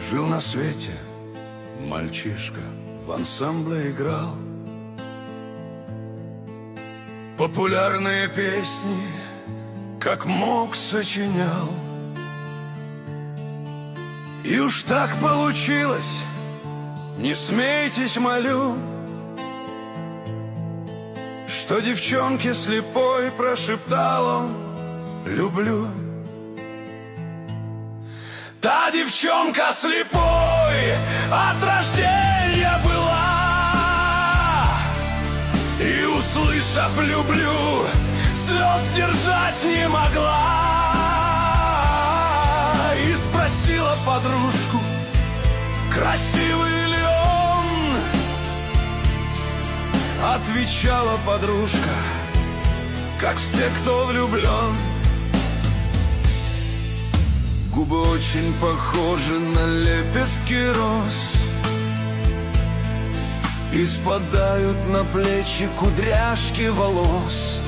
Жил на свете мальчишка, в ансамбле играл. Популярные песни, как мог, сочинял. И уж так получилось, не смейтесь, молю, что девчонке слепой прошептал он: люблю. Та девчонка слепой от рождения была, и, услышав «люблю», слез держать не могла. И спросила подружку, красивый ли он. Отвечала подружка, как все, кто влюблен. Губы очень похожи на лепестки роз, и спадают на плечи кудряшки волос.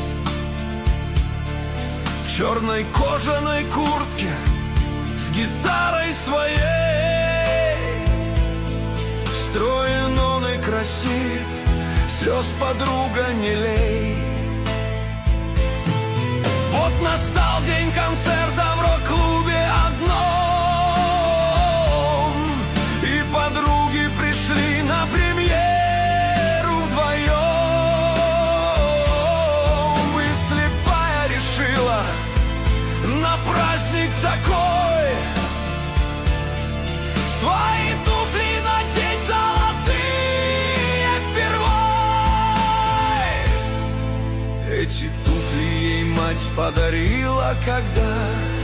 В черной кожаной куртке с гитарой своей строен он и красив, слез подруга не лей. Вот настал день концерта в рок-клубе одном, и подруги пришли на премьеру вдвоем. И слепая решила на праздник такой свои туфли надеть золотые впервой. Эти туфли ей мать подарила, когда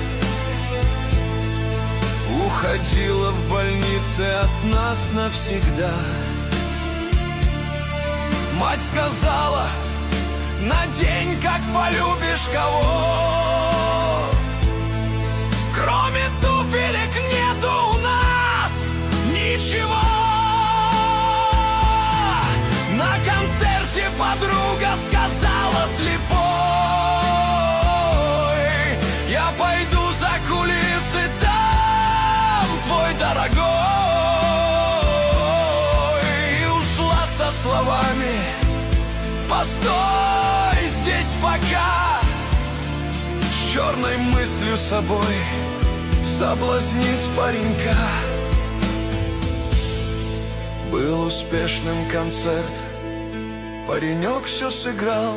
уходила в больнице от нас навсегда. Мать сказала: надень, как полюбишь кого. Кроме туфелек нету у нас ничего. На концерте подруга сказала слепой: я пойду за кулисы, там твой дорогой. И ушла со словами: постой здесь пока, с черной мыслью собой соблазнить паренька. Был успешным концерт, паренек все сыграл,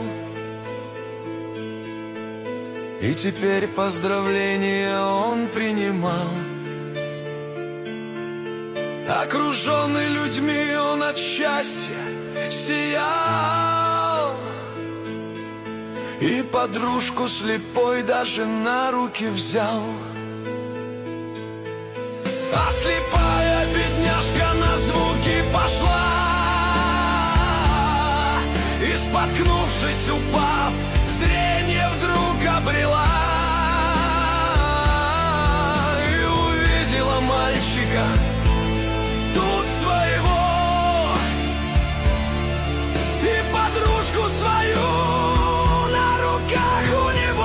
и теперь поздравления он принимал. Окруженный людьми, он от счастья сиял, и подружку слепой даже на руки взял. А слепая бедняжка на звуки пошла, и, споткнувшись, упав, зрение вдруг обрела. И увидела мальчика тут своего, и подружку свою на руках у него.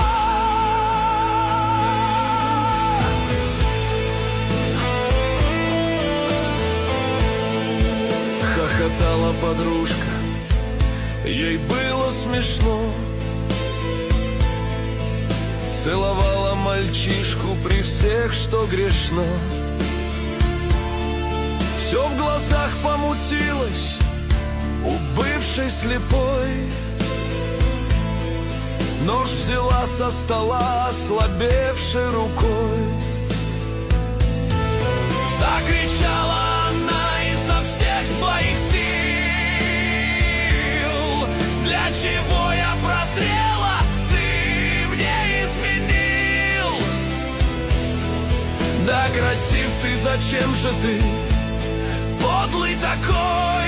Хохотала подружка, ей было смешно. Целовала мальчишку при всех, что грешно. Все в глазах помутилось у бывшей слепой. Нож взяла со стола ослабевшей рукой. Закричала она изо всех своих сил: для чего я прозрела, ты мне изменил. Да красив ты, зачем же ты подлый такой?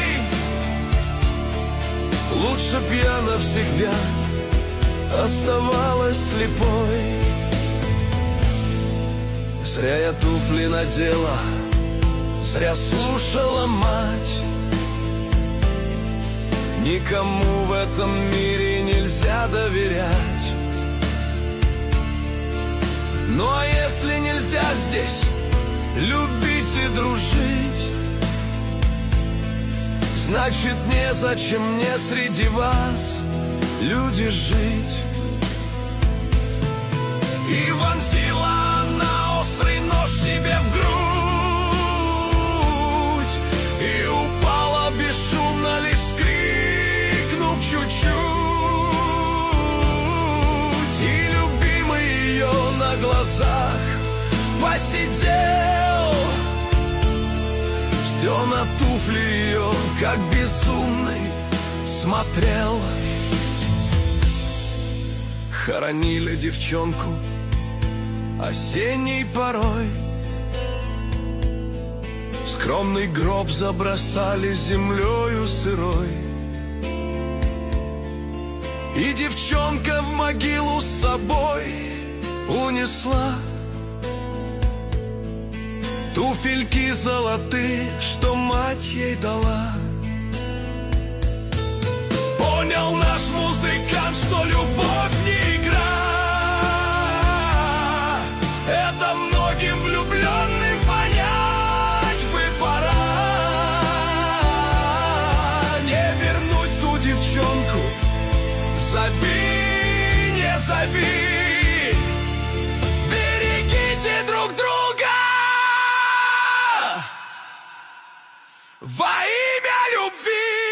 Лучше б я навсегда оставалась слепой. Зря я туфли надела, зря слушала мать. Никому в этом мире нельзя доверять. Ну а если нельзя здесь любить и дружить. Значит, незачем мне среди вас, люди, жить. И вонзила она острый нож себе в грудь, и упала бесшумно, лишь скрикнув чуть-чуть. И любимый ее на глазах посидел, все на туфли ее, как безумный, смотрел. Хоронили девчонку осенней порой, скромный гроб забросали землею сырой. И девчонка в могилу с собой унесла туфельки золотые, что мать ей дала. Понял наш музыкант, что любовь не игра. Это многим влюбленным понять бы пора. Не вернуть ту девчонку, зови, не зови. Берегите друг друга во имя любви.